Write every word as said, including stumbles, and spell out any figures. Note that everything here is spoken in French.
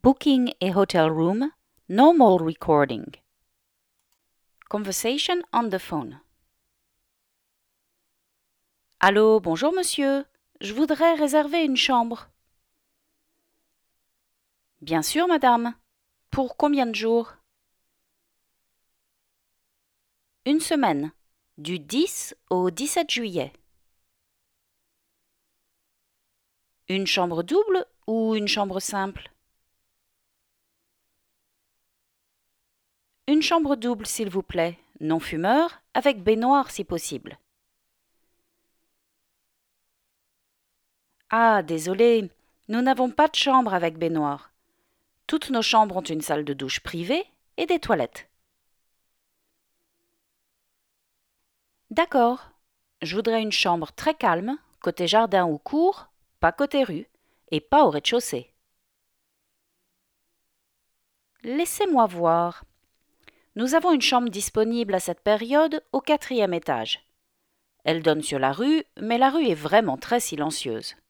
Booking a hotel room, normal recording. Conversation on the phone. Allô, bonjour monsieur, je voudrais réserver une chambre. Bien sûr madame. Pour combien de jours? Une semaine, du dix au dix-sept juillet. Une chambre double ou une chambre simple? Une chambre double, s'il vous plaît, non fumeur, avec baignoire si possible. Ah, désolé, nous n'avons pas de chambre avec baignoire. Toutes nos chambres ont une salle de douche privée et des toilettes. D'accord. Je voudrais une chambre très calme, côté jardin ou cour, pas côté rue, et pas au rez-de-chaussée. Laissez-moi voir. Nous avons une chambre disponible à cette période au quatrième étage. Elle donne sur la rue, mais la rue est vraiment très silencieuse.